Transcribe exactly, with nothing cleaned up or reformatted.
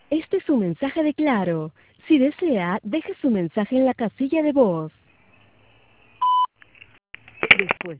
Este es un mensaje de Claro. Si desea, deje su mensaje en la casilla de voz. Después